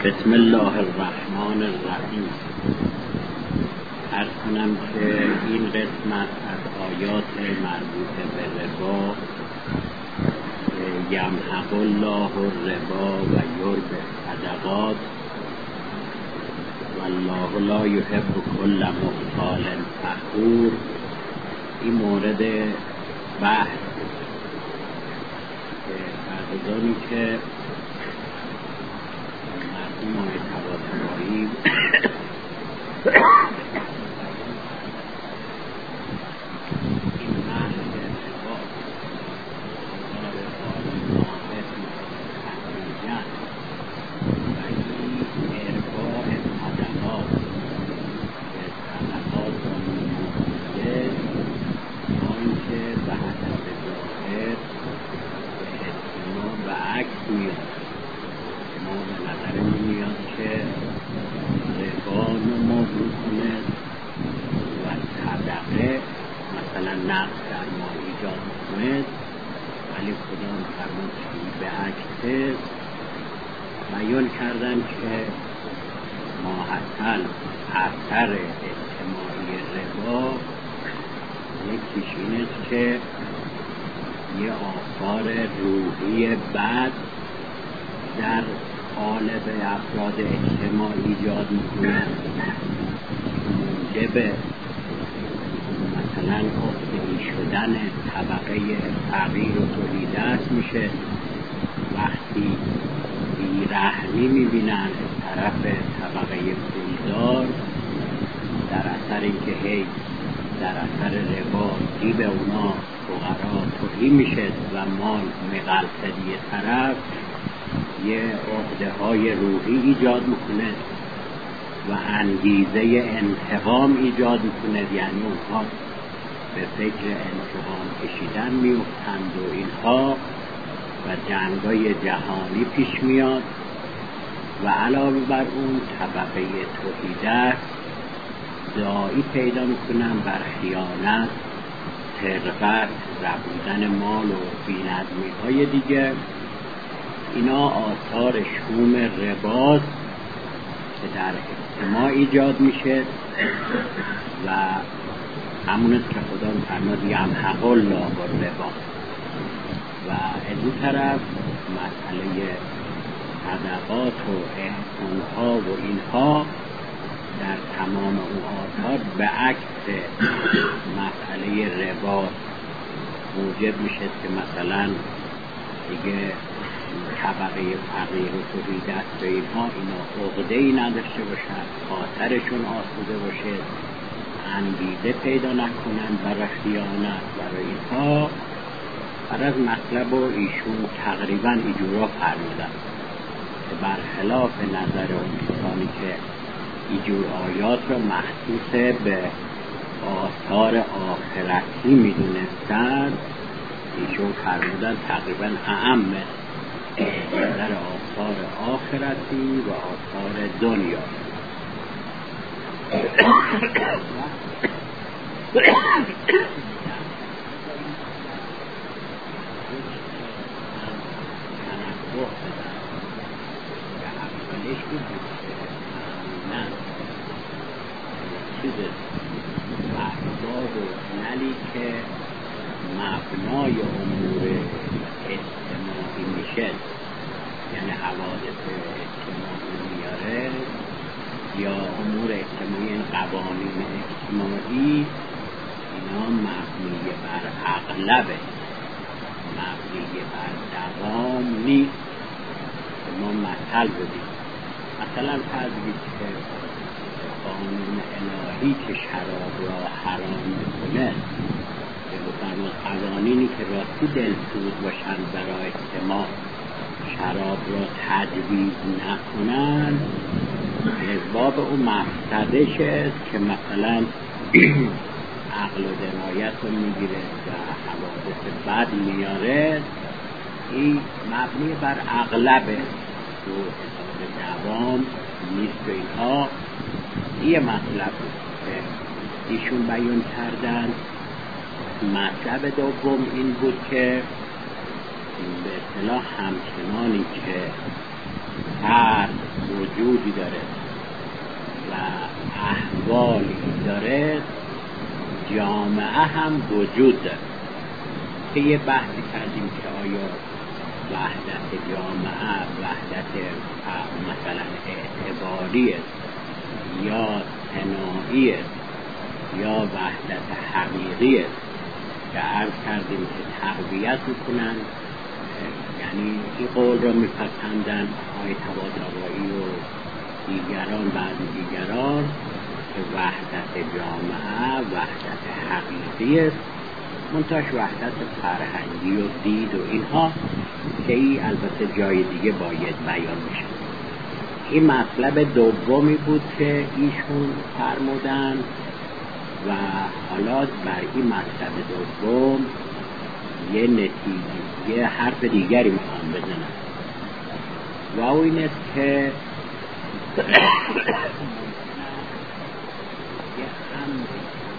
بسم الله الرحمن الرحیم. عرض کنم که این قسمت از آیات مربوط به ربا، یمحق الله الربا و یربی الصدقات والله لا یحب کل مختال فخور، این مورد بحث بعضانی که مرحوم طباطبایی این بحث ربا و این ارباء صدقات و مماثله با اینکه به حسب ظاهر به احتمال و عکس میاد. ما به نظرمون میاد که ربا نمو کنه و صدقه مثلا نقص در ما ایجاد کنه، ولی خدا فرمود که به عکس بیان کردن که ماحصل اثر اجتماعی ربا یکیش این است که یه آثار روحی بد در قالب افراد اجتماعی ایجاد میکنه، موجب مثلا عقده‌ای شدن طبقه فقیر و تهیدست میشه. وقتی بیرحمی میبینن طرف طبقه پولدار، در اثر اینکه هی در اثر ربا جیب اونا فقرا تهی میشه و مال مغلطه یه طرف، یه عقده‌های روحی ایجاد میکنه و انگیزه انتقام ایجاد میکنه، یعنی اونها به فکر انتقام کشیدن میفتند و اینها و جنگای جهانی پیش میاد و علاوه بر اون طبقه توحیده داعی پیدا میکنن بر خیانت، سرقت، ربودن مال و بی‌نظمی های دیگه. اینا آثار شوم رباست که در اجتماع ایجاد میشه و همون است که خدا فرمود یمحق الله الربا. و از این طرف مسئله صدقات و احسانها و اینها در تمام اون آثار به عکس مسئله ربا موجب میشه که مثلا دیگه طبقه فقیر و تهیدست و اینها اینا عقده‌ای نداشته باشن، خاطرشون آسوده باشه، انگیزه پیدا نکنن برای خیانت برای اینها. بر از مطلب و ایشون تقریبا اینجورا فرمودن که برخلاف نظر اون کسانی که اینجور آیات رو مخصوص به آثار آخرتی میدونستن، ایشون فرمودن تقریبا اعم در آثار آخرتی و آثار دنیا. اسباب و نلی که مبنای امور اجتماعی میشه، یعنی حوادث اجتماعی میاره یا امور اجتماعی، این قوانین اجتماعی، اینا مبنی بر اغلبه، مبنی بر دوام نیست. ما مثل بدیم، مثلا فرض بگید که قانون الهی که شراب را حرام میکنه، که بفرمود قوانینی که راستی دلسوز باشن برای اجتماع شراب را تجویز نکنن، اسباب اون مفسدش است که مثلا عقل و درایت رو میگیره و حوادث بد میاره. این مبنی بر اغلبه و حساب دوام نیست و اینها. یه مطلب که ایشون بیان کردن. مطلب دوم این بود که به اصطلاح همچنانی که فرد وجودی داره و احوالی داره، جامعه هم وجود داره. که یه بحثی کردیم که آیا وحدت جامعه وحدت مثلا اعتباری است یا صناعی است یا وحدت حقیقی است، که عرض کردیم که تقویت میکنن، یعنی این قول را میپسندن آقای طباطبایی و دیگران، بعضی دیگران، که وحدت جامعه وحدت حقیقی است، منتهاش وحدت فرهنگی و دید و اینها، که این البته جای دیگه باید بیان میشه. این مطلب دومی بود که ایشون فرمودن و حالا بر این مطلب دوم یه نتیجه، یه حرف دیگری میخوام بزنم و او این است که یه امری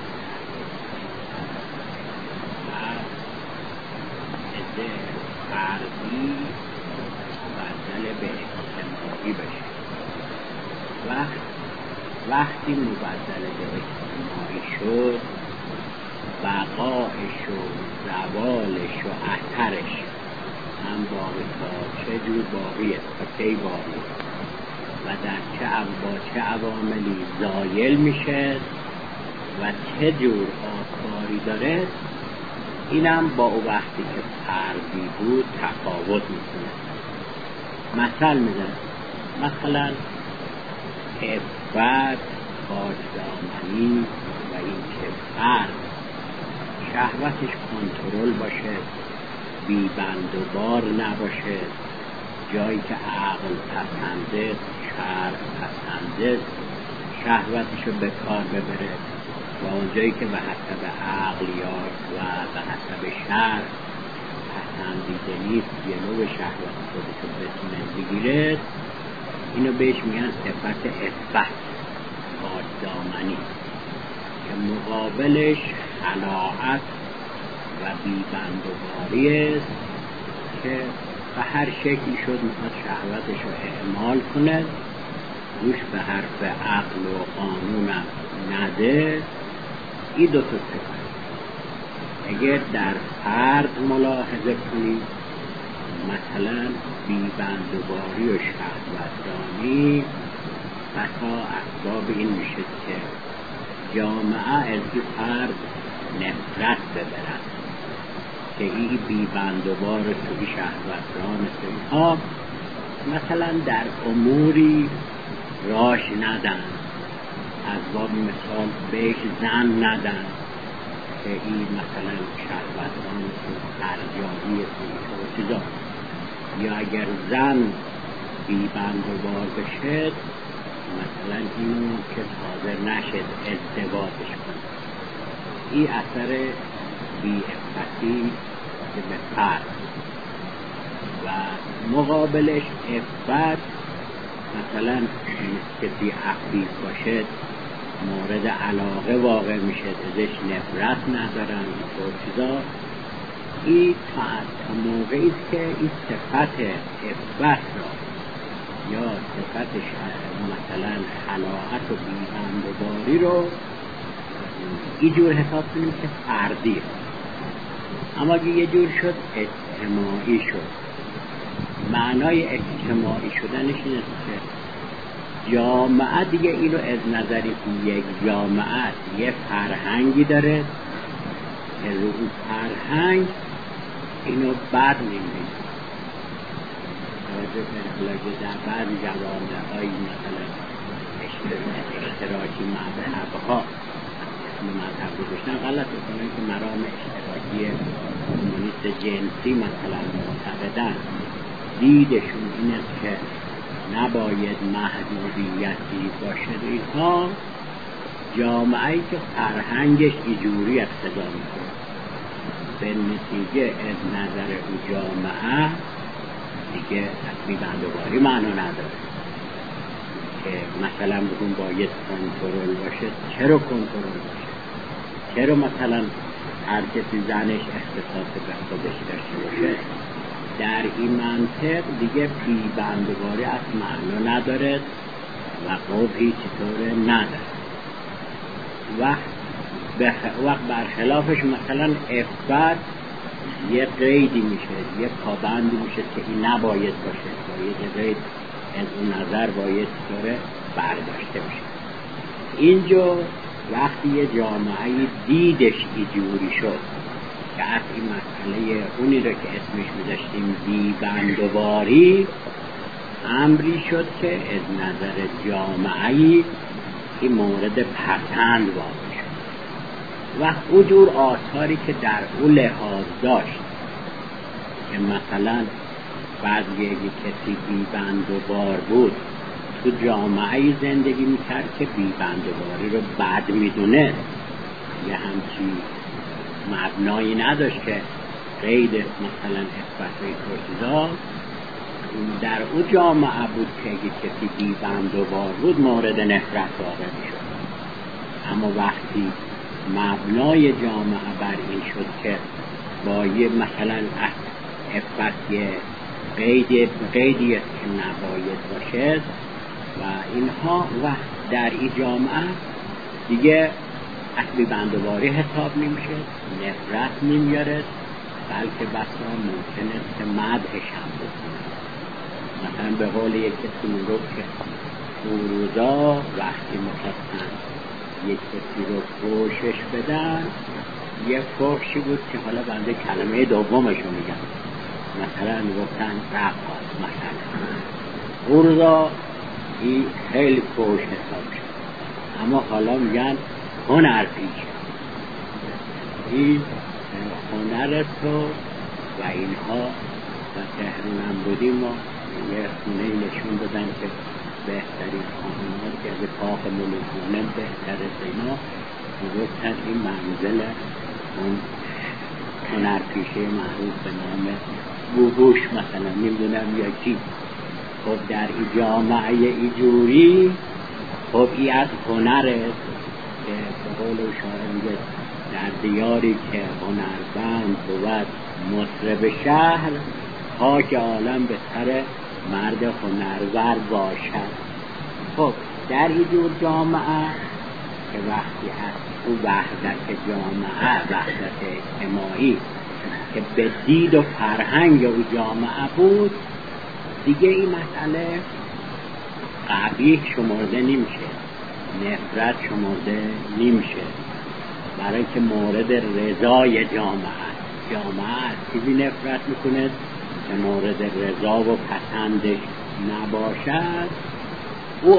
از فردی مبدل به اجتماعی بشه. وقتی مبدل به اجتماعی شد، بقایش و زوالش و اثرش هم باقی تا چه جور باقیه، تا کی باقی و با چه عواملی زایل میشه و چه جور آثاری داره، اینم با او وقتی که فردی بود تفاوت میکنه. مثل میزنه، مثلا عفت، پاکدامنی و این که فرد شهوتش کنترل باشه، بی بند و بار نباشه، جایی که عقل پسنده، شرع پسنده، شهوتشو به کار ببره و اونجایی که به حسب عقل یا و به حسب شرع پسندیده نیست جلو شهوت خودشو بتونه بگیره، اینو بهش میگن صفت عفت، پاکدامنی، که مقابلش خلاعت و بی‌بندوباری است که به هر شکلی شد میخواد شهوتش رو اعمال کنه، گوش به حرف عقل و قانونم نده. این دو تا صفت اگر در فرد ملاحظه کنید، مثلا بی‌بندوباری و شهوترانی بسا اسباب این میشه که جامعه از این فرد نفرت ببرد، که این بی‌بندوبار توی شهوتران ها مثلا در اموری راش ندن، از باب مثال بهش زن ندن، که این مثلا شهوتران ارجاعی و چیزا، یا اگر زن بی‌بندوبار بشه مثلا اینو که حاضر نشد ازدواجش کنه، این اثر بی‌عفتی که به فرد. و مقابلش عفت، مثلا کسی عفیف باشه مورد علاقه واقع میشه، ازش نفرت ندارن و چیزا، این تا موقعی که این صفت عفت را یا صفت مثلا خلاعت و بی‌بندوباری رو اینجور حساب کنیم که فردیه. اما اگه یه جور شد اجتماعی شد، معنای اجتماعی شدنش اینه که جامعه دیگه اینو از نظری که یک جامعه یه فرهنگی داره که رو اون فرهنگ اینو بد نمیدید. توجه کنید در بعض جوامع‌های مثلا اشتراکی مذهب‌ها مذهب گذاشتن غلط میکنن که مرام اشتراکی کمونیست جنسی مثلا معتقدن، دیدشون این است که نباید محدودیتی باشه. اینها جامعه‌ای که فرهنگش اینجوری اقتضا میکنه، به نتیجه از نظر اون جامعه دیگه تصمیم بندوباری معنا نداره که مثلا بگون باید کنترل باشه. چرا کنترل باشه؟ چرا مثلا هر کسی زنش اختصاص به خودش داشته باشه؟ در این منطق دیگه بی بندوباری از معنا نداره و قبحی چطوره نداره. وقت برخلافش مثلا افت یه قیدی میشه، یه پابندی میشه که این نباید باشه، باید قید از اون نظر باید چطوره برداشته بشه. اینجا وقتی یه جامعه دیدش اینجوری شد که از این مسئله اونی رو که اسمش می‌ذاشتیم بی‌بندوباری امری شد که از نظر جامعه این مورد پسند واقع شد و اون جور آثاری که در اون لحاظ داشت که مثلا بعد یه کسی بی‌بندوبار بود تو جامعه زندگی میکرد که بی‌بندوباری رو بد میدونه، یه همچی مبنایی نداشت که قید مثلا اثبات توحیدا، در اون جامعه بود که اگه کسی بی‌بندوبار بود مورد نفرت واقع میشد. اما وقتی مبنای جامعه بر این شد که با یه مثلا اثبات یه قیدی است که نباید باشد و اینها، و در این جامعه دیگه اصلی بندوباری حساب نمیشه، نفرت نمیارد، بلکه بسا ممکن است که مدحش هم بکنه. مثلا به قول یک کسی میگفت که اون روزا وقتی میخواستن یک کسی رو فحشش بدن، یک فحشی بود که حالا بنده کلمه دومشو میگم، مثلا میگفتن رقاص، مثلا اون روزا این خیلی فحش حساب شد، اما حالا میگن هنرپیشه، این هنر تو و اینها. و تهران هم بودیم و یه خونه نشون دادن که بهترین خانه‌ها که از کاخ ملوکانه بهتر اینا، گفتن این منزل اون هنرپیشه معروف به نام بوبوش مثلا، نمیدونم یا کی. خب در این جامعه اینجوری خب این از هنره که به قول شاعر میگه در دیاری که هنرمند بود مطرب شهر، خاک عالم به سر مرد هنرور باشد. خب در این جور جامعه که وقتی از او وحدت جامعه، وحدت اجتماعی که به دید و فرهنگ او جامعه بود، دیگه این مسئله قبیح شمرده نمیشه، نفرت شمرده نمیشه، برای که مورد رضای جامعه از چیزی نفرت میکنه که مورد رضا و پسندش نباشد. او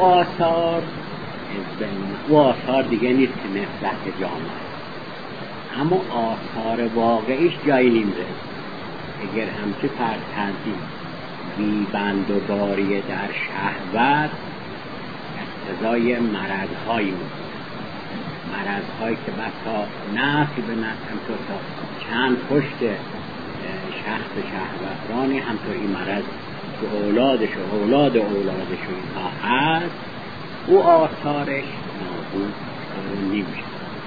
آثار دیگه نیست که نفرت جامعه، اما آثار واقعیش جایی نمیره. اگر همچه فرزندی بی‌بندوباری در شهوت اقتضای مرض‌هایی میکنه، مرض‌هایی که بسا نسل به نسل همطور تا چند پشت شخص شهوترانی همطور این مرض که اولادش و اولادش اینها هست، او آثارش نابود نمیشه.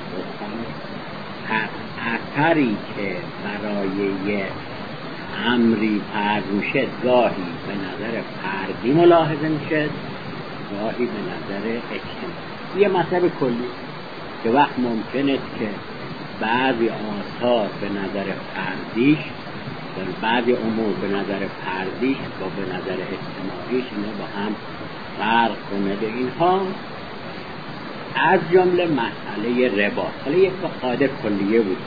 اثری که برای یه امری فرض میشه گاهی به نظر فردی ملاحظه میشه، گاهی به نظر اجتماعی. یه مطلب کلی که وقت ممکن است که بعضی آثار به نظر فردیش و بعضی امور به نظر فردیش با به نظر اجتماعیش اینا با هم فرق کنه. به اینها از جمله مسئله ربا، حالا یک قاعده کلیه بود.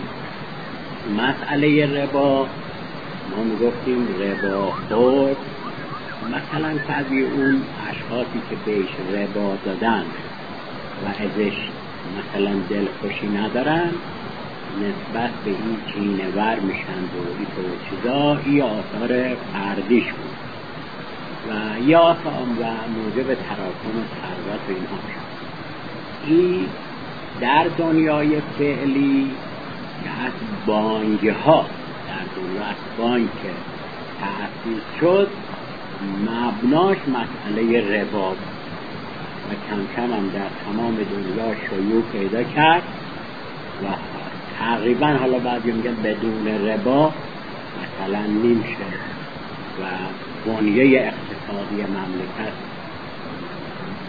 مسئله ربا ما میگفتیم ربا خورد، مثلا بعضی اون اشخاصی که بهش ربا دادن و ازش مثلا دلخوشی ندارن، نسبت به این کینه‌ور میشن و این طور چیزا، این آثار فردیش بود و یا آثار و موجب تراکم ثروت و اینها شد. این در دنیای فعلی که از بانک‌ها، در دنیا از بانک تأسیس شد، مبناش مسئله ربا و کم کم هم در تمام دنیا شیوع پیدا کرد و تقریبا حالا بعضی میگن بدون ربا مثلا نمیشه و بنیه اقتصادی مملکت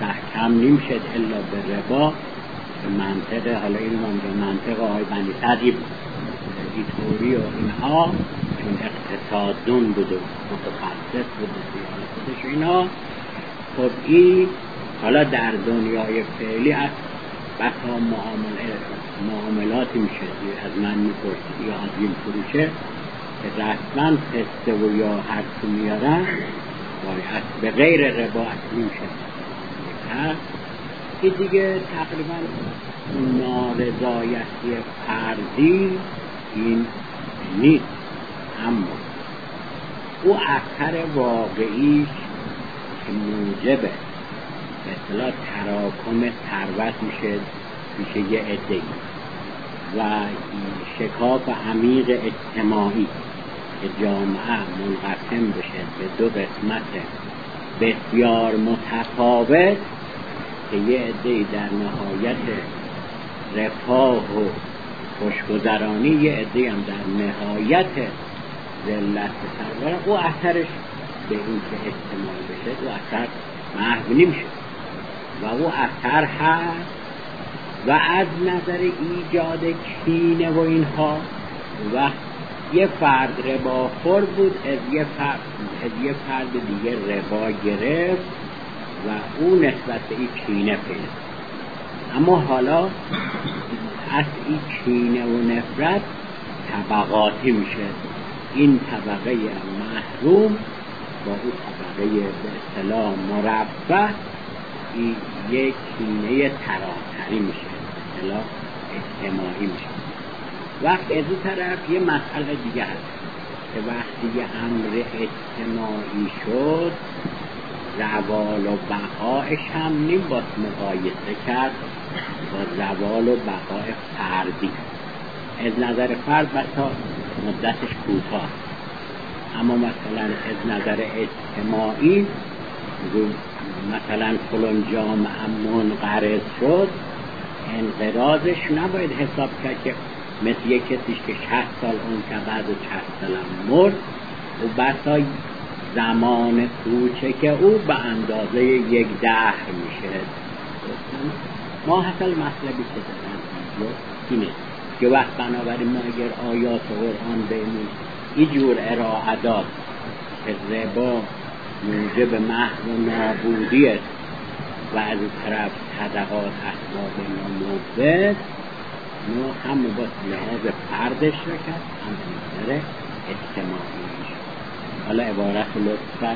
مستحکم نمیشد الا به ربا، به منطق، حالا این به منطق آقای بنی صدی ایتوری و اینها، چون اقتصاددون بود و متخصص بود حالا خودش اینا. خب این حالا در دنیای فعلی از بسا معاملاتی میشه از من میپرسید یا آدیم فروشه که رسما پسته و یا هر چی میارن باید به غیر ربا اصلی میشه. این دیگه تقریبا نارضایتی فردی این نیست، اما او اثر واقعیش که موجب به اصطلاح تراکم ثروت میشه یه عده‌ای و شکاف عمیق اجتماعی که جامعه منقسم بشه به دو قسمت بسیار متفاوت که یه عده‌ای در نهایت رفاه و خوشگذرانی، یه عده‌ای هم در نهایت ذلت و ثروت، او اثرش به این که اجتماعی بشه او اثر محو نمیشه و او اثر هست و از نظر ایجاد کینه و اینها و یه فرد رباخور بود از یه فرد دیگه ربا گرفت و او نسبت به این کینه پیدا. اما حالا از این کینه و نفرت طبقاتی میشه، این طبقه محروم با اون طبقه به اصطلاح مرفه این یک کینه تراتری میشه، به اصطلاح اجتماعی میشه. وقت از اون طرف یه مسئله دیگه هست که وقتی یه امر اجتماعی شد زوال و بقایش هم نمی‌باید مقایسه کرد با زوال و بقای فردی. از نظر فرد بسا مدتش کوتاه، اما مثلا از نظر اجتماعی مثلا فلان جامعه منقرض شد، انقراضش نباید حساب کرد که مثل یک کسیش که 60 سال اون که بعد 60 سال مرد و بسا زمان کوچک او به اندازه یک دهر میشه. ما حتی مطلبی که دارم اینه که وقت بنابراین ما اگر آیات قرآن بینیم اینجور ارائه داد که ربا موجب محو و نابودی است و از این طرف صدقات اسباب ناموبت، ما هم با لحاظ فردش رو کرد هم به نظر اجتماعی. حالا عبارت لطفاً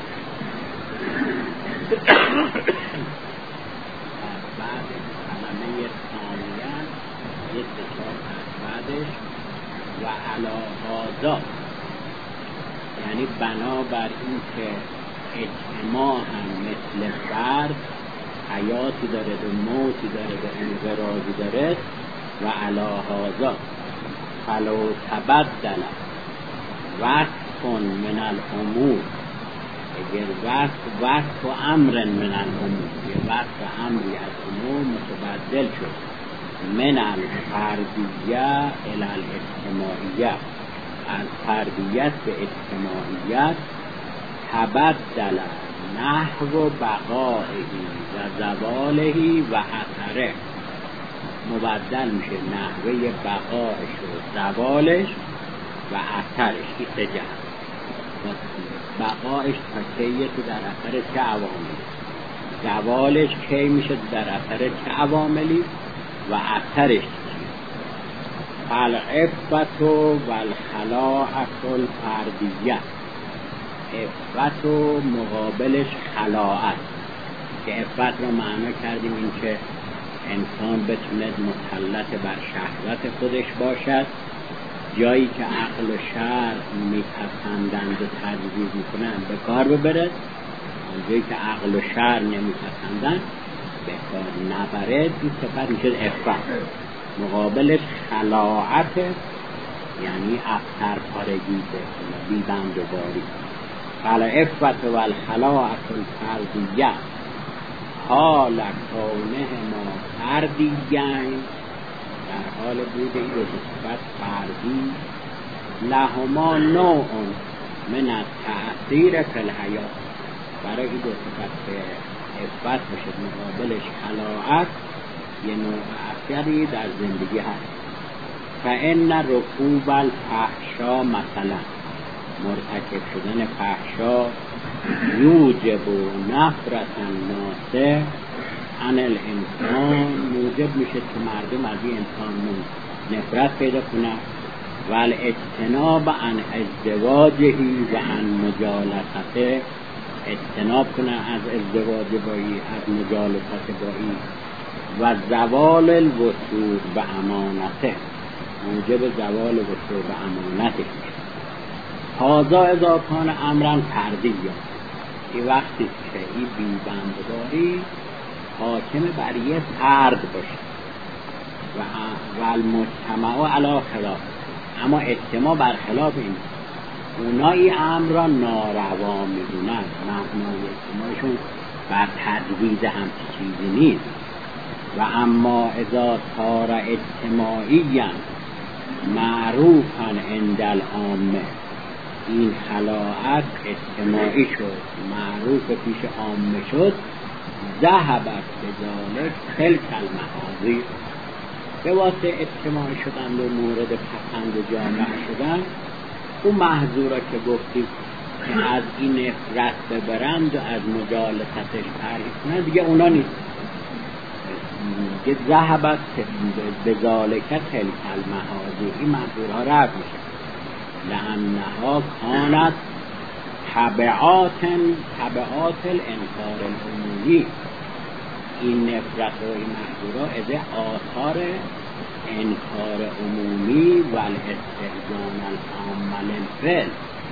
بعد کلمه ثانیه یک تکرار بعدش و علی هذا، یعنی بنابر این که اجتماع هم مثل فرد حیاتی داره و موتی داره و انقراضی داره و علی هذا فلو تبدل وصف من الامور، اگر وصف و امر من الامور، یه وصف امری از امور متبدل شد من الفردیه الی الاجتماعیه، از فردیت به اجتماعیت، تبدل نحو بقائهی و زوالهی و اثره، مبدل میشه نحوه بقایش و زوالش و اثرش. این سه جهت بقایش تا کیه تو در اثر چه عواملی، زوالش کی میشه در اثر چه عواملی و اثرش چیه. فالعفت و الخلاعت الفردیه، عفت و مقابلش خلاعت، که عفت رو معنا کردیم این که انسان بتونه مسلط بر شهوت خودش باشد، جایی که عقل و شرع میپسندند و تجویز میکنند به کار ببرد، جایی که عقل و شرع نمیپسندند به کار نبرد. این صفت میشه عفت. مقابلش خلاعت، یعنی ابتر پارگی به بیبند و باری. فالعفت و الخلاعت الفردیه حال کونه ما فردیین، در حال بود این دو صفت فردی، لهما نوع من التأثیر فی الحیات، برای این دو صفت عفت باشه، مقابلش خلاعت، یه نوع اثری در زندگی هست. فإن رکوب الفحشا مثلا، مرتکب شدن فحشا، یوجب نفرة الناس عن الانسان، موجب میشه که مردم از این انسان نفرت پیدا کنن، و الاجتناب عن ازدواجه و عن مجالسته، اجتناب کنن از ازدواج بایی، از مجالست بایی، و زوال الوثوق و امانته، موجب زوال وثوق و امانته. هذا اذا کان امرا فردیا، این وقتی که این بیبندگاری حاکم بر یه فرد باشه، و المجتمع علی خلاف، اما اجتماع بر خلاف این، اونا این امر را ناروا میدونن، مبنای اجتماعشون بر تجویز همچی چیزی نیست. و اما اذا صار اجتماعیا معروفا عند العامه، این خلاعت اجتماعی شد، معروف پیش عامه شد، ذهبت بذالک تلک المحاذیر، به واسه اجتماعی شدن و مورد پسند جامعه شدن، اون محظورا که گفتید که از این نفرت ببرند و از مجالستش پرهیز کنند، دیگه اونا نیست. دیگه ذهبت بذالک تلک المحاذیر، این محظورها رفت میشه. لأنها کانت تبعات الانکار العمومی، این نفرت و این محظورها از آثار انکار عمومی و الاستهزان العام للفعل،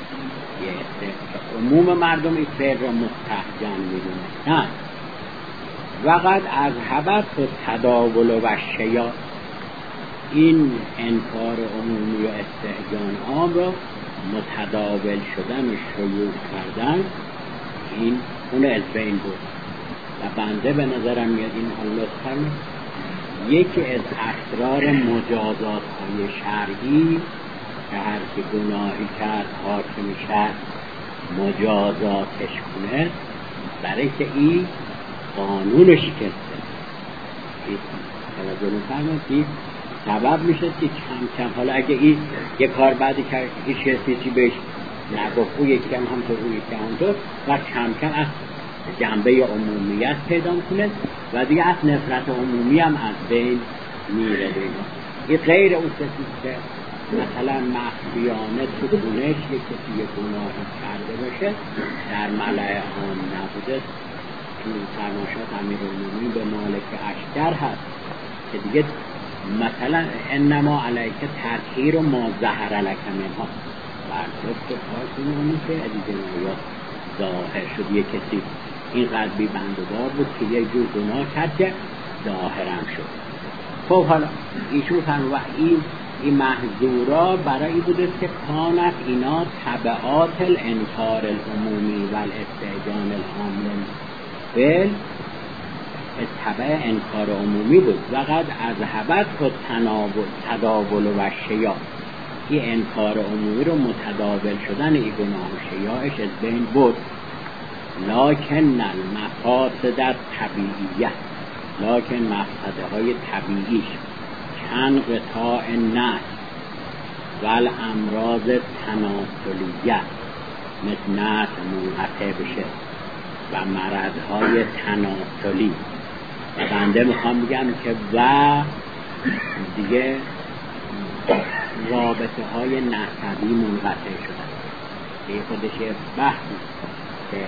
عموم مردم این فعل را مستهجن میدونستند. وقد اذهبت تداول و شیاع، این انکار عمومی و استهجان عام را متداول شدن و شیوع کردن، این اون الفین بود. و بنده به نظرم میاد این الله فرمود یکی از اسرار مجازات های شرعی که هر که گناهی کرد حاکم شرع مجازاتش کنه، برای که این قانون شکسته، توجه می‌فرمایید، سبب میشه که کم کم، حالا اگه این یه کار بعدی کرد هیچ کسی بهش نگفت، او یکی کم همطور، او یکی همطور، و کم کم از جنبه عمومیت پیدا کنه و دیگه از نفرت عمومی هم از بین میره. این غیر اون کسی که مثلا مخفیانه تو خونش یک کسی یه گناهی کرده باشه در ملأ عام نبوده، تو فرماشات امیرالمومنین به مالک اشتر هست که دیگه مثلا انما علیک تطهیر و ما ظهر لک منها، برداشت خواهد اونی که از جنایات ظاهر شد. یک کسی اینقدر بی بندگار بود که یک جور گناه کرد که ظاهرم شد. خب حالا ایشون فرمود و این محظورا برای بوده که کانت اینا تبعات الانکار العمومی و الاستهجان العام بل تبع انکار عمومی بود. وقد اذهبت و تداول و شیاع، این انکار عمومی رو متداول شدن این گناه و شیاعش از بین بود. لکن المفاسد طبیعیه، لکن مفسده های طبیعیش کن قطاع النسل و الامراض تناسلیه، مثل نسل منقطع بشه و مرضهای تناسلی. و بنده میخوام بگم که و دیگه رابطه های نسبی منقطع شدن، این خودش بحث که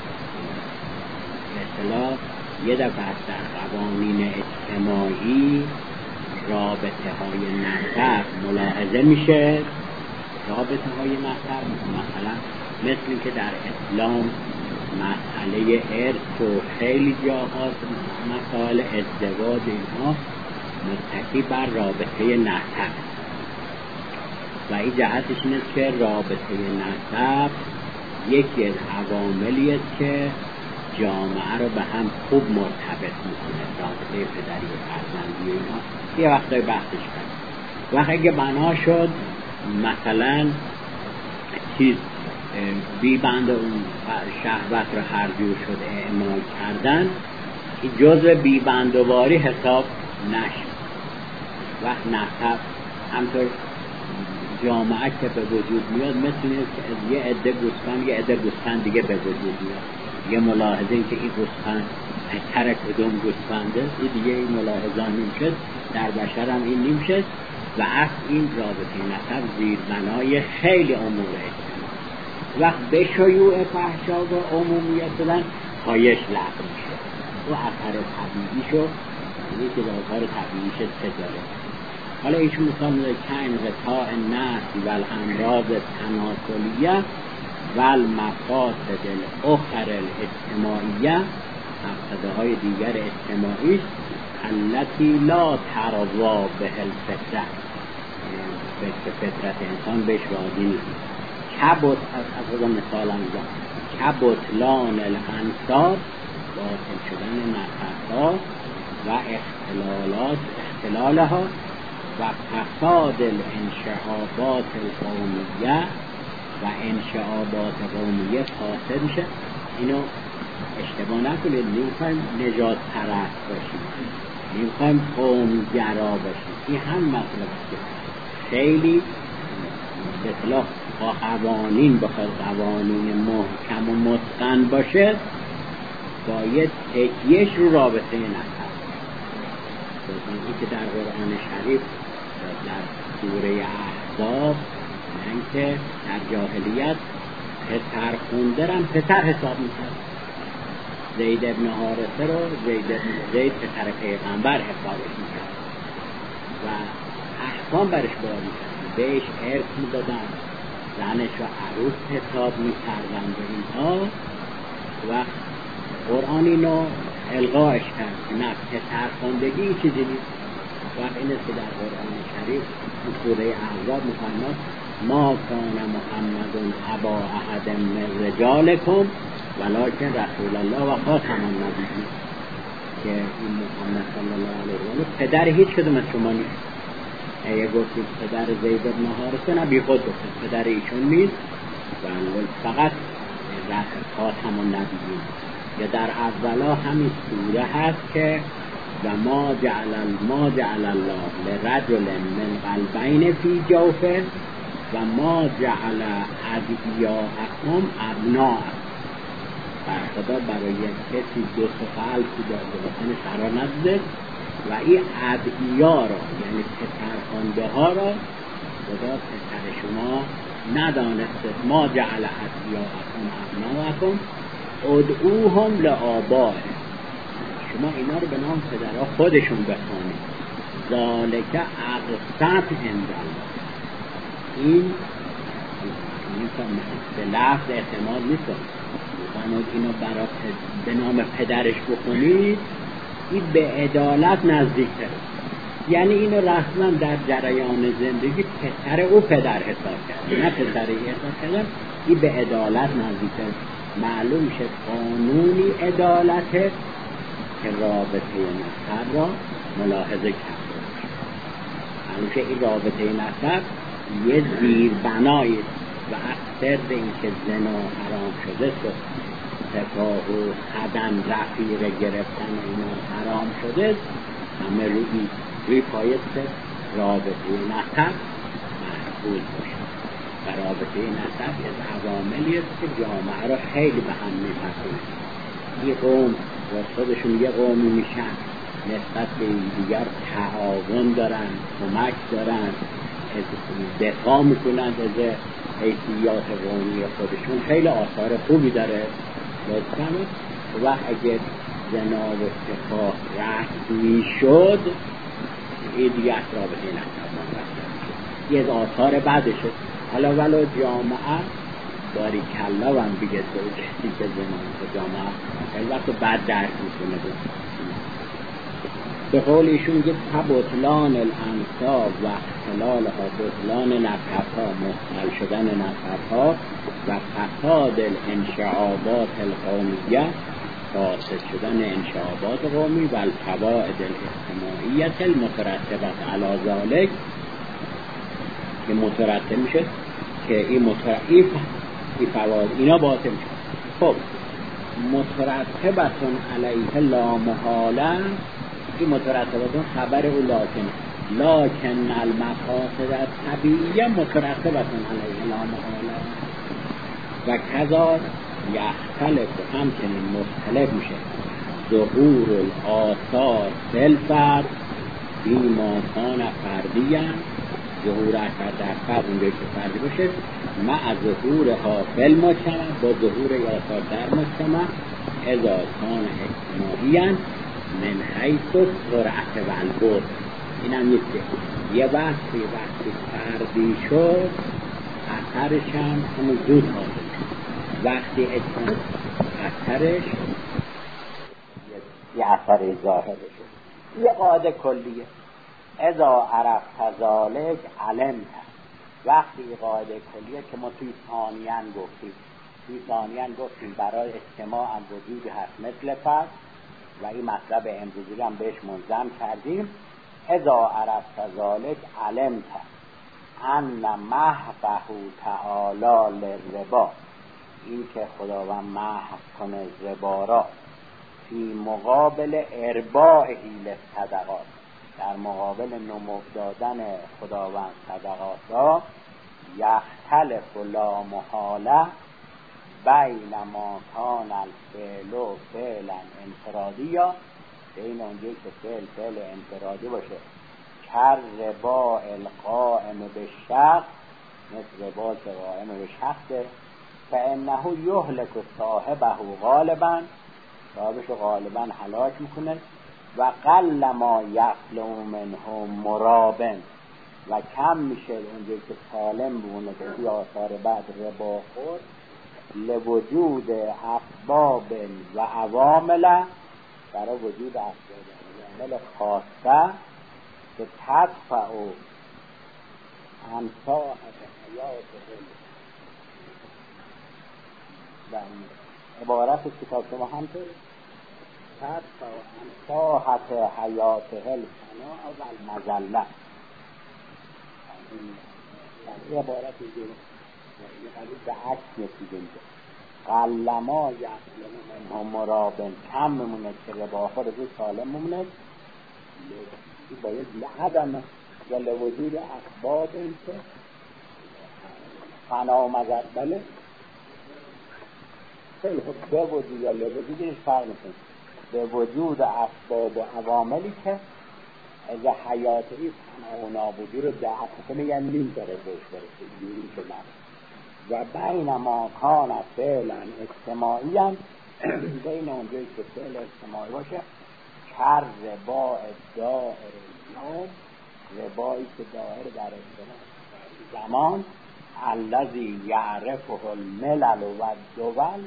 اصطلاح یه دفعه در قوانین اجتماعی رابطه های نسب ملاحظه میشه. رابطه های نسب مثلا مثل که در اسلام مسئله ارث و خیلی جاها مسائل ازدواج اینها متکی بر رابطه نسب، و این جهتش اینه که رابطه نسب یکی از عواملی است که جامعه رو به هم خوب مرتبط میکنه. رابطه پدری و فرزندی اینا یه وقتای بحثش کرد. وقتی اگه بنا شد مثلا چیز بیبند اون شهوت رو هر جور شد اعمال کردن، جزء بیبندواری حساب نشد. وقت نسب همطور جامعه که به وجود میاد مثل که یه عده گوسفند یه عده گوسفند دیگه به وجود میاد. یه ملاحظه این که این گوسفند تر کدوم گوسفنده، این دیگه این ملاحظه نمیشه. در بشر هم این نمیشه و اصل این رابطه نسب زیر بنای خیلی امور اجتماعی. وقت به شیوع فحشا و عمومیت دادن پایش لغو میشه و اثر طبیعیشو، یعنی که آثار طبیعیش چه داره. حالا ایشون مثال میده که انقطاع نسل و الامراض تناسلیه و المفاسد الاخر الاجتماعیه، مفسده های دیگر اجتماعی التي لا ترضا به الفطره، به فطرت انسان بهش راضی نیست. کبت از مثال انجام کبتلان الانساب، باطل شدن نسب‌ها و اختلالها و فساد الانشعابات القومیه و انشعابات قومیه فاسد میشه. اینو اشتباه نکنید، نمیخوایم نجات پرست باشیم، نمیخوایم قومگرا باشیم. این هم مطلب است. خیلی به اصطلاح با قوانین، بخواد قوانین محکم و متقن باشه، باید تکیهش رو رابطه نسب. این که در قرآن شریف در سوره احزاب میگن که در جاهلیت پسر خوندرم پسر حساب میکرد. زید ابن حارثه رو زید پسر پیغمبر حسابش میکرد و احکام برش قرار میکرد، بهش ارث میدادن، زنش رو عروس حساب میکردن به اینها. و قرآن اینو الغاش کرد که نه، پسر خوندگی چیزی نیست. و این است که در قرآن شریف سوره احزاب میفرماد ما کان محمد ابا احد من رجالکم ولکن رسول الله و خاتم النبیین، که این محمد صلی الله علیه و آله پدر هیچ کدوم از شما نیست. اگه گفتید پدر زید بن حارثه، نه بی خود گفتید پدر ایشون نیست، فقط خاتم النبیین. یا در اولا همین سوره هست که و ما جعل الله لرجل من قلبین فی جوفه و ما جعل ادعیاءکم ابناءکم. خدا برای کسی دو تا قلب داده و تنش قرار نداده و این ادعیا را، یعنی پسرخوانده ها را خدا پسر شما ندانسته. ما جعل ادعیاءکم ابناءکم ادعوهم لآبائهم، شما اینا رو به نام پدرها خودشون بخوانید. ذالک اقسط عند الله. این به لفظ اعتماد نیست، بفرمایید اینو برای به نام پدرش بخونید، این به عدالت نزدیک‌تره. یعنی اینو رسما در جریان زندگی پسر او پدر حساب کرد، نه پسری حساب کردن. این به عدالت نزدیک‌تره. معلوم میشه قانونی عدالته که رابطه نسب را ملاحظه کرده. معلوم میشه این رابطه نسب یه زیربنایی و اکثر این که زنا حرام شده است، سفاه و خدن رفیق گرفتن اینا حرام شده است، همه روی پایه رابطه نسب محفوظ باشه. و رابطه نسب از عواملی است که جامعه را خیلی به هم می‌پسونه. این قوم و خودشون یه قومی میشن، نسبت به دیگر تعاون دارن، کمک دارن، دفاع میکنن از حیثیات قومی خودشون. خیلی آثار خوبی داره لطفاً. و اگر زنا و سفاه رسمی شد، این دیگه از رابطه نسب یه از آثار بعدشه. حالا ولو جامعه باری کلا و هم بگه تو کسی که زنا و جامعه خیلی وقت بعد درک میکنه. به قول ایشون که بطلان الانساب و اختلالها، بطلان نسبها، مختل شدن نسبها و فساد الانشعابات القومیه، فاسد شدن انشعابات قومی و الفوائد الاجتماعیت المترتبت علی ذالک، که مترتب میشه که این این فواید اینا باطل شد. خب مترتبتون علیه لا محاله، این مترتبتون خبر او لکن المقاصد الطبیعیه مترتبتون علیه لا محاله و کذا یختلف، همچنین مختلف میشه ظهور الآثار بالفرد بیما کان فردیان، ظهور اثر در فرد اونجایی که فردی باشه مع ظهورها بالمجتمع، با ظهور آثار در مجتمع اذا کان اجتماعیان من حیث سرعت و البعد. این هم یه وقتی فردی شد اثرش هم همون زود حاصل شد، وقتی اجتماعی اثرش یه اثر ظاهر شد. یه قاعده کلیه اذا عرفت ذلک علمت. وقتی قاعده کلیه که ما توی ثانیاً گفتیم برای اجتماع هم وجود هست مثل فرد و این مطلب امروزی هم بهش منظم کردیم. اذا عرفت ذلک علمت ان محو تعالی للربا، این که خداوند محو کنه ربا را فی مقابل ارباعه للصدقات، در مقابل نمو دادن خداوند صدقات را یختلف لا محاله بین ما کان الفعل فعلا انفرادیا، بین اونجایی که فعل انفرادی باشه کر ربا القائم به شخص، مثل ربا که قائم به شخصه، فانه یهلک صاحبه غالبا، صاحبش غالبا هلاک میکنه و قل ما یخلو منه مرابن، و کم میشه اونجایی که سالم بونه که آثار بعد ربا خورد لوجود اسباب و عوامل، برای وجود اسباب و عوامل خاصه که تدفع انصاحت حیات و عبارت کتاب شما همطور تدفع انصاحت حیات الفنا و المزله، این عبارت دیگه یه قدید به عکس نسیده میده قلما یخلم منها مرابن، کم ممونه که ربا خود روی سالم ممونه باید لعدم یا لوجود اسباب که فنا و مزبله خیلی خود به وجود یا لوجود اینش فرق میکنه، به وجود اسباب و عواملی که از حیاتی فنا و نابودی رو دعت کنه، یعنی نیم داره بهش برسه دیوری که من و بین ما کان فعلا اجتماعی هم بین اونجایی که فعل اجتماعی باشه کر ربا دائر اليوم، ربایی که دائر در زمان الذی یعرفه الملل و الدول،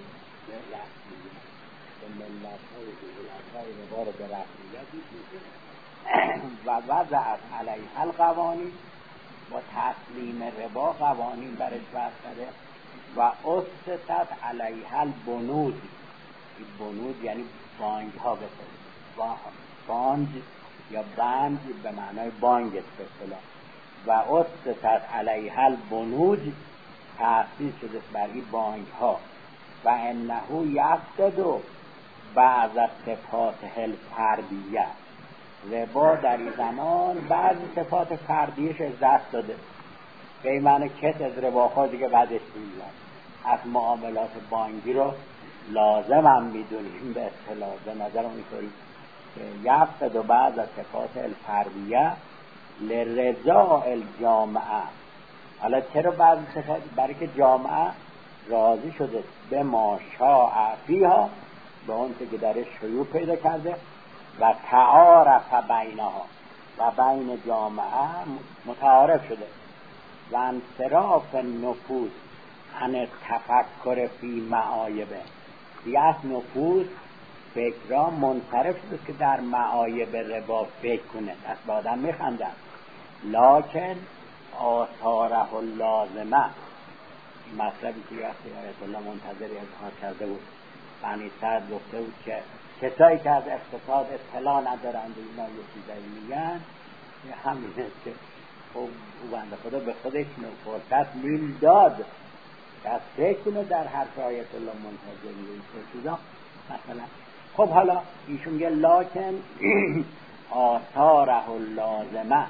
به ملت های ربا رو به رسمیت میشه و وضعت علیه القوانین، با تسلیم ربا قوانین برش بستده و اسست علیه البنود، این بنود یعنی بانگ ها بسید، بانگ یا بند به معنای بانگ است و اسست علیه البنود تأسیس شده بر این بانگ ها و انه یفقد بعض صفات الفردیه، ربا در این زمان بعضی صفات فردیش از دست داده، به معنی کس از رباخور دیگه بعدش می‌گیرن، از معاملات بانکی رو لازم هم میدونیم به اصطلاح، به نظر اینطوری که یفقد و بعض از صفات الفردیه لرضا الجامعه. حالا چرا بعضی صفات؟ برای که جامعه راضی شده به ما شاء فیها، به اون که درش شیوع پیدا کرده و تعارف بینها و بین جامعه متعارف شده و انصراف نفوس عن تفکر فی معایبه، از نفوس فکرها منصرف شده که در معایب ربا فکر کنه، از به آدم میخندن لکن آثاره اللازمه. این مطلبی که وقتی آیت الله منتظری اظهار کرده بود بنی سعد گفته بود که کسایی که از اقتصاد اطلاع ندارند و اینا یه چیزایی میگن، همین است که او بنده خدا به خودش فرصت نیل داد از فکر در حرف آیت الله منتظری این چیزا مثلا. خب حالا ایشون میگه لکن آثاره اللازمه،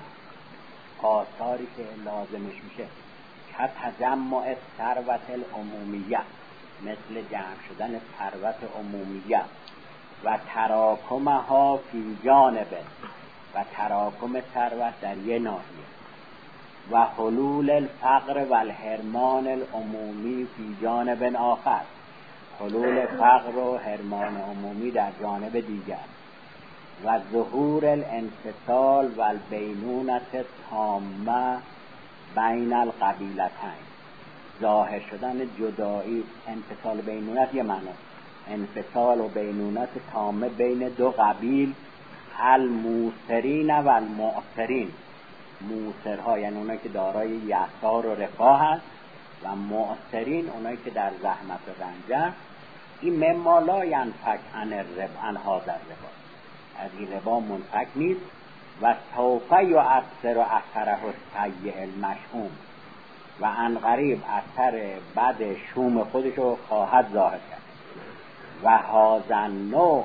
آثاری که لازمش میشه که تجمع ثروت العمومیه، مثل جمع شدن ثروت عمومیه و تراکمها فی جانب، و تراکم ثروت در یه ناحیه، و حلول الفقر و الحرمان العمومی فی جانب آخر، حلول فقر و حرمان عمومی در جانب دیگر، و ظهور الانفصال و البینونت تامه بین القبیلتین، ظاهر شدن جدایی، انفصال بینونت یه معنی، انفصال و بینونت تامه بین دو قبیل، الموسرین و المعسرین، موسرها یعنی اونایی که دارای یسار و رفاه هست، و معسرین اونایی که در زحمت و رنج. این مما لا ینفک عن الربا، عن هذا الربا، از این ربا منفک نیست. و سوف یؤثر اثره السیء المشؤوم، و عن قریب اثر بد شوم خودشو خواهد ظاهر کرد. و هذا النوع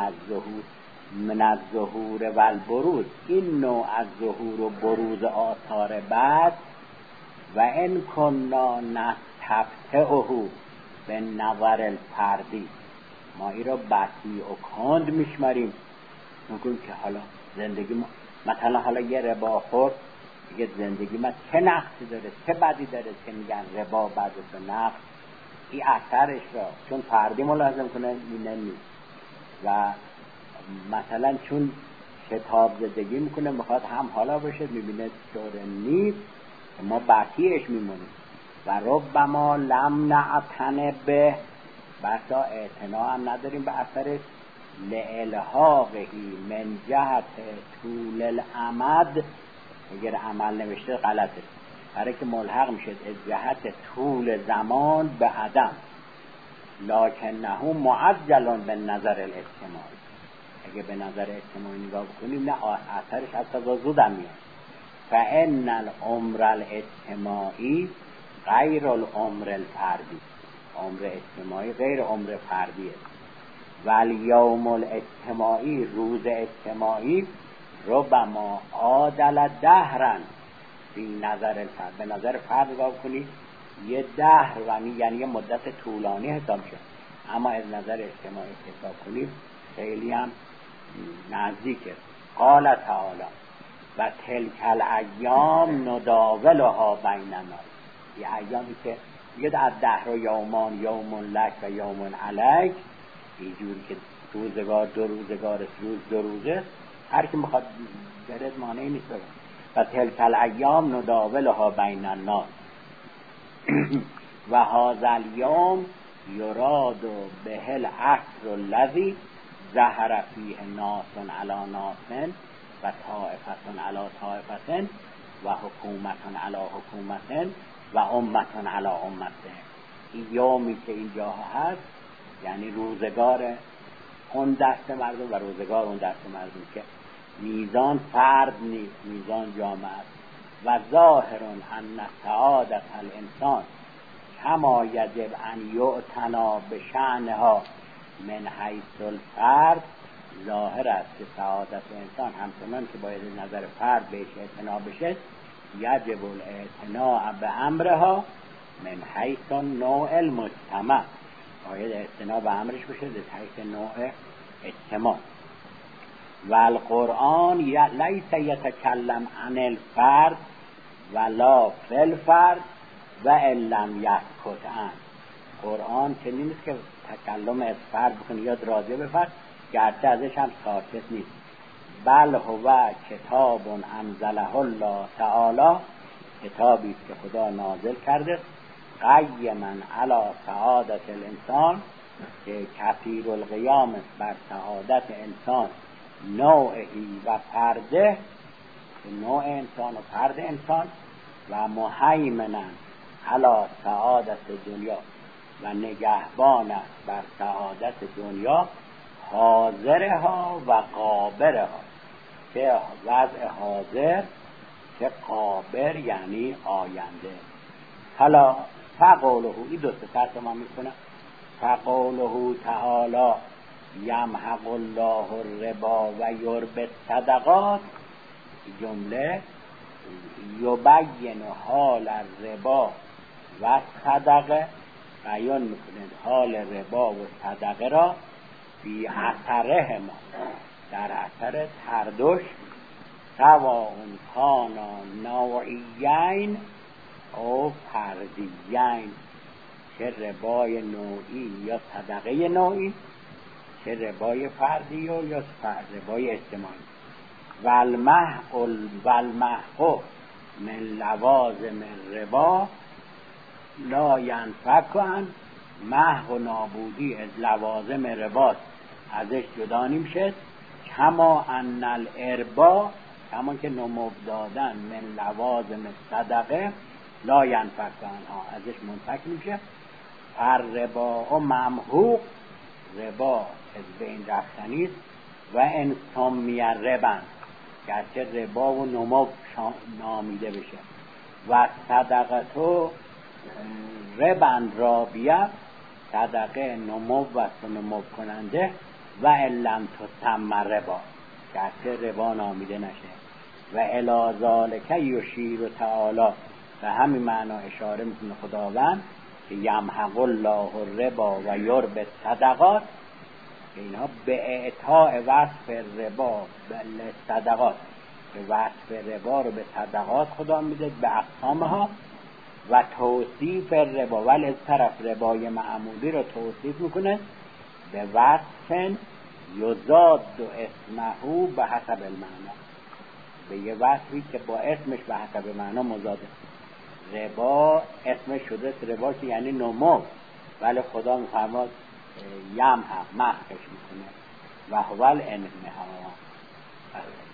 من الظهور و البروز، این نوع از ظهور و بروز آثار بد، و ان کنا نستبطئه به نظر الفردی، ما این را بطیع و کند میشماریم. میگویم که حالا زندگی ما مثلا حالا یه ربا خورد دیگه زندگی ما چه نقصی داره، چه بدی داره که میگن ربا بد و نقص، این اثرش را چون فردی ملاحظه کنه اینه نیست. و مثلا چون شتاب زدگی میکنه میخواد هم حالا بشه، میبینه طور نیست، ما بطیعش میمونیم. و ربما لم نعتن به، بسا اعتنا هم نداریم به اثرش، لالحاقهی من جهت طول الامد، اگر عمل نوشته غلطه، برای که ملحق میشه از جهت طول زمان به عدم، لکنه معجل به نظر الاجتماعی، اگه به نظر اجتماعی نگاه بکنیم نه اثرش از زود هم میاد. فان العمر الاجتماعی غیر العمر الفردی، عمر اجتماعی غیر عمر فردیه. والیوم الاجتماعی، روز اجتماعی، ربما عادل دهرن فی نظر الفرد، به نظر فرد نگاه کنید یه دهر یعنی یه مدت طولانی حساب شد، اما از نظر اجتماعی حساب کنید خیلی هم نزدیکه. قال تعالی و تلک الایام نداولها بین الناس، یه ایامی که یه در دهر و یومان، یومون لک و یومون علیک، اینجوری که روزگار دو روزگار، روز دو روزه، هر کی میخواد برد مانعی نیست. و تلک الایام نداولها بین الناس و هذا اليوم یراد به العصر الذی ظهر فیه ناس علی ناس و طائفه علی طائفه و حکومت علی حکومت و امت علی امت. این یومی که اینجا هست یعنی روزگار اون دست مردم و روزگار اون دست مردم که میزان فرد نیست، میزان جامعه است. و ظاهر ان سعادت الانسان کما یجب ان یعتنا بشأنها من حیث الفرد، ظاهر است که سعادت انسان همچنان که باید نظر فرد بهش اعتنا بشه، یجب الاعتنا به امرها من حیث نوع المجتمع، باید اعتنا به امرش بشه در حیث نوع اجتماع. و القرآن لیس یتکلم عن الفرد ولا فی الفرد و لم یسکت عنه، قرآن چنین نیست که تکلم از فرد بکنه یا راجع به فرد گرچه ازش هم ساکت نیست، بل هو کتاب انزله الله تعالی، کتابی است که خدا نازل کرده، قیما علی سعادت الانسان، که کثیر القیام بر سعادت انسان، نوعی و فرده، نوع انسان و فرد انسان، و مهیمنا علی سعادت دنیا، و نگهبان بر سعادت دنیا، حاضرها و قابرها، که وضع حاضر، که قابر یعنی آینده. حالا فقوله، این دو تا ترجمه میکنه. فقوله تعالی یمحق الله الربا و یربی الصدقات، جمله یبین حال الربا و صدقه، بیان میکنه حال ربا و صدقه را فی اثره ما، در اثر تردش، سواء کانا نوعیین او فردیین، چه ربای نوعی یا صدقه نوعی، چه ربای فردی یا ربای اجتماعی. والمحق من لوازم الربا لا ینفکن، محق و نابودی از لوازم رباست، ازش جدا نمیشه. کما ان الاربا، کما که نمو دادن من لوازم صدقه لا ینفکن، ازش منفک نمیشه. فالربا و ممحوق، ربا از بین رفتنی است. و ان سمی ربا، گرچه ربا و نمو نامیده بشه. و صدقه تو ربا رابیه، صدقه نمو و نمو کننده. و لم تسمى ربا، گرچه ربا نامیده نشه. و الی ذلک یشیر تعالی، به همین معنا اشاره میکنه خداوند که یمحق الله الربا و یربی الصدقات، اینها به اعطاء وصف ربا به صدقات، به وصف ربا رو به صدقات خدا میده به اقسامها، و توصیف ربا ولی از طرف ربای معمولی رو توصیف میکنه به وصف یزاد اسمه به حسب المعنی، به یه وصفی که با اسمش به حسب معنا مزاده. ربا اسمش شده ربا که یعنی نمو، ولی خدا میفرماد یمحق، محقش میکنه. و هو الانمحاق.